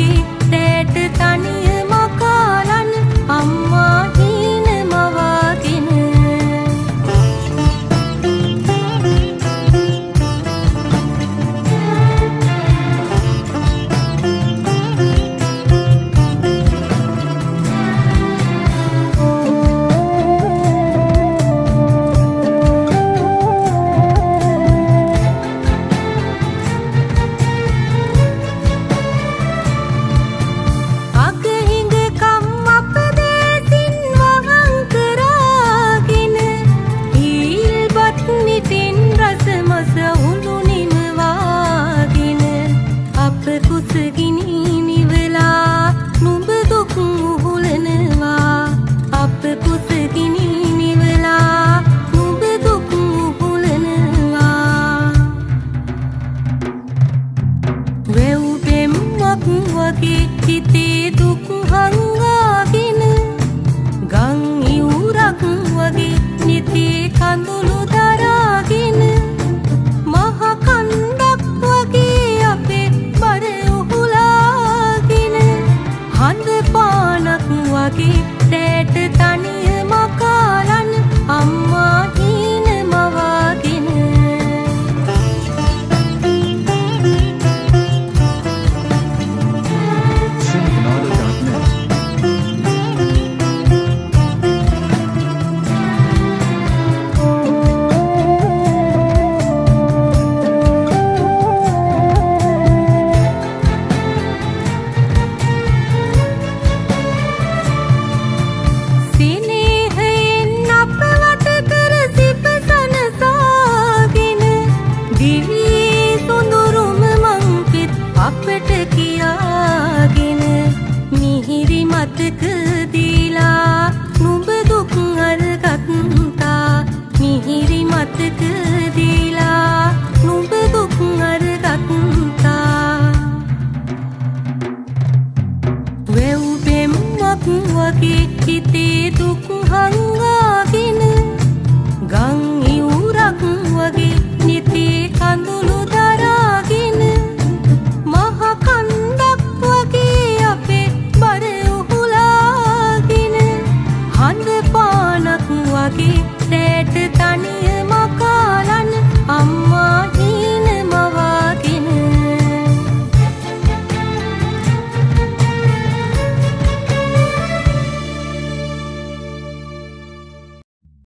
වගේ රැට තනියම කාලන් අම්මා හීන මවාගෙන වගේ හිතේ දුක් හංගාගෙන ගම් ඉවුරක් වගේ නිතේ කඳුළු දරාගෙන මහ කන්දක් වගේ අපේ බර උහුලාගෙන හඳ පානක් වගේ රැට තනියම කාලන් අම්මා හීන මවාගෙන අපට කියාගෙන මිහිරි මතක දීලා නුඹ දුක් අරගත්තා මිහිරි මතක දීලා නුඹ දුක් අරගත්තා වැව් බෙම්මක් වගේ හිතේ දුක් හංග